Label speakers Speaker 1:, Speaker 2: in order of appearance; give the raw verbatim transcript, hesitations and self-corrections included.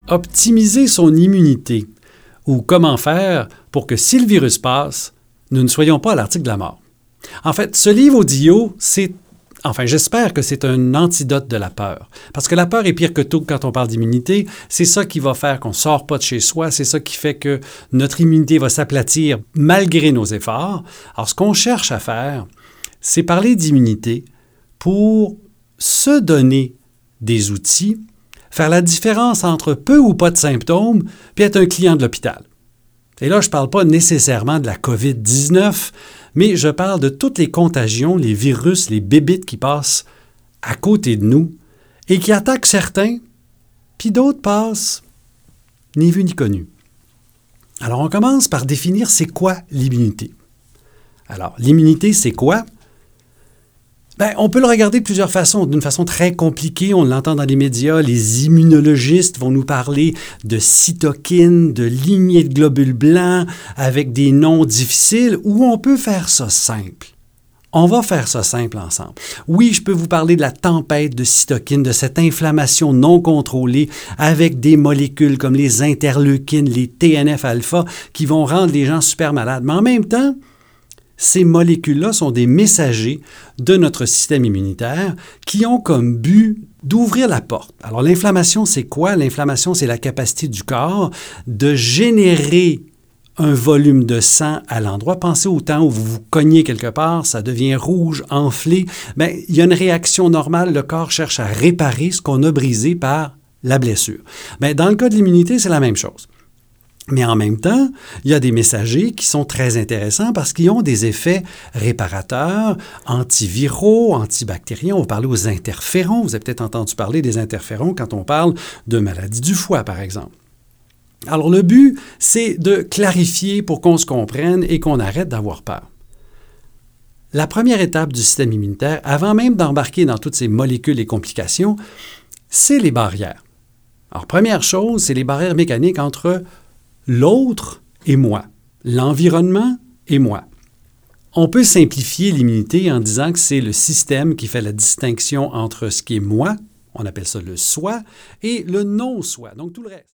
Speaker 1: optimiser son immunité ou comment faire pour que si le virus passe, nous ne soyons pas à l'article de la mort. En fait, ce livre audio, c'est, enfin j'espère que c'est un antidote de la peur. Parce que la peur est pire que tout quand on parle d'immunité. C'est ça qui va faire qu'on ne sort pas de chez soi. C'est ça qui fait que notre immunité va s'aplatir malgré nos efforts. Alors ce qu'on cherche à faire, c'est parler d'immunité pour se donner des outils, faire la différence entre peu ou pas de symptômes, puis être un client de l'hôpital. Et là, je ne parle pas nécessairement de la covid dix-neuf, mais je parle de toutes les contagions, les virus, les bébites qui passent à côté de nous et qui attaquent certains, puis d'autres passent ni vu ni connu. Alors, on commence par définir c'est quoi l'immunité. Alors, l'immunité, c'est quoi? Bien, on peut le regarder de plusieurs façons. D'une façon très compliquée, on l'entend dans les médias, les immunologistes vont nous parler de cytokines, de lignées de globules blancs avec des noms difficiles, ou on peut faire ça simple. On va faire ça simple ensemble. Oui, je peux vous parler de la tempête de cytokines, de cette inflammation non contrôlée avec des molécules comme les interleukines, les T N F alpha qui vont rendre les gens super malades. Mais en même temps, ces molécules-là sont des messagers de notre système immunitaire qui ont comme but d'ouvrir la porte. Alors, l'inflammation, c'est quoi? L'inflammation, c'est la capacité du corps de générer un volume de sang à l'endroit. Pensez au temps où vous vous cognez quelque part, ça devient rouge, enflé. Bien, il y a une réaction normale. Le corps cherche à réparer ce qu'on a brisé par la blessure. Bien, dans le cas de l'immunité, c'est la même chose. Mais en même temps, il y a des messagers qui sont très intéressants parce qu'ils ont des effets réparateurs, antiviraux, antibactériens. On va parler aux interférons. Vous avez peut-être entendu parler des interférons quand on parle de maladie du foie, par exemple. Alors, le but, c'est de clarifier pour qu'on se comprenne et qu'on arrête d'avoir peur. La première étape du système immunitaire, avant même d'embarquer dans toutes ces molécules et complications, c'est les barrières. Alors, première chose, c'est les barrières mécaniques entre l'autre et moi, l'environnement et moi. On peut simplifier l'immunité en disant que c'est le système qui fait la distinction entre ce qui est moi, on appelle ça le soi, et le non-soi, donc tout le reste.